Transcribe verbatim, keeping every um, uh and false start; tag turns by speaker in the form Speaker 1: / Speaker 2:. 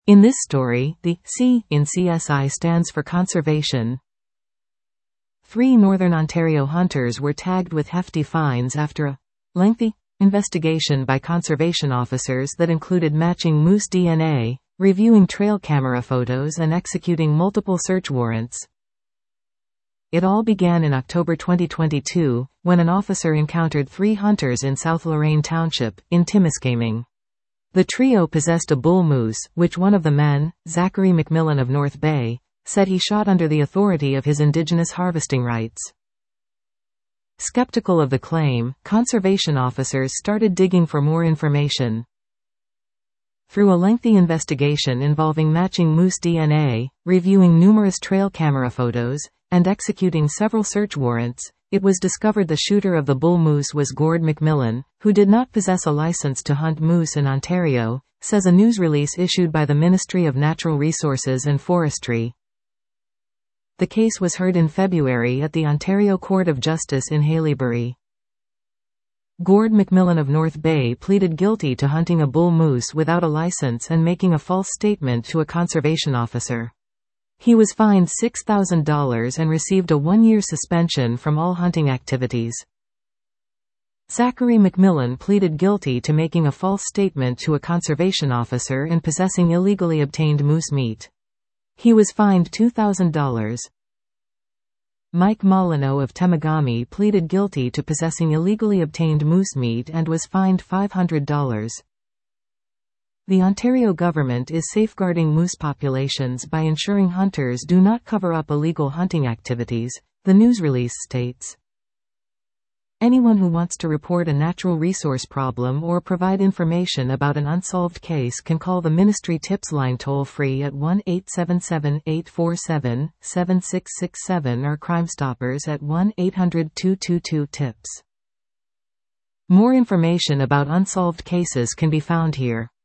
Speaker 1: In this story, the C in C S I stands for conservation. Three Northern Ontario hunters were tagged with hefty fines after a lengthy investigation by conservation officers that included matching moose D N A, reviewing trail camera photos and executing multiple search warrants. It all began in October twenty twenty-two, when an officer encountered three hunters in South Lorraine Township, in Timiskaming. The trio possessed a bull moose, which one of the men, Zachary McMillan of North Bay, said he shot under the authority of his Indigenous harvesting rights. Skeptical of the claim, conservation officers started digging for more information. Through a lengthy investigation involving matching moose D N A, reviewing numerous trail camera photos, and executing several search warrants, it was discovered the shooter of the bull moose was Gord McMillan, who did not possess a license to hunt moose in Ontario, says a news release issued by the Ministry of Natural Resources and Forestry. The case was heard in February at the Ontario Court of Justice in Haileybury. Gord McMillan of North Bay pleaded guilty to hunting a bull moose without a license and making a false statement to a conservation officer. He was fined six thousand dollars and received a one-year suspension from all hunting activities. Zachary McMillan pleaded guilty to making a false statement to a conservation officer and possessing illegally obtained moose meat. He was fined two thousand dollars. Mike Molyneux of Temagami pleaded guilty to possessing illegally obtained moose meat and was fined five hundred dollars. The Ontario government is safeguarding moose populations by ensuring hunters do not cover up illegal hunting activities, the news release states. Anyone who wants to report a natural resource problem or provide information about an unsolved case can call the Ministry Tips line toll-free at one eight seven seven, eight four seven, seven six six seven or Crime Stoppers at one eight hundred, two two two, TIPS. More information about unsolved cases can be found here.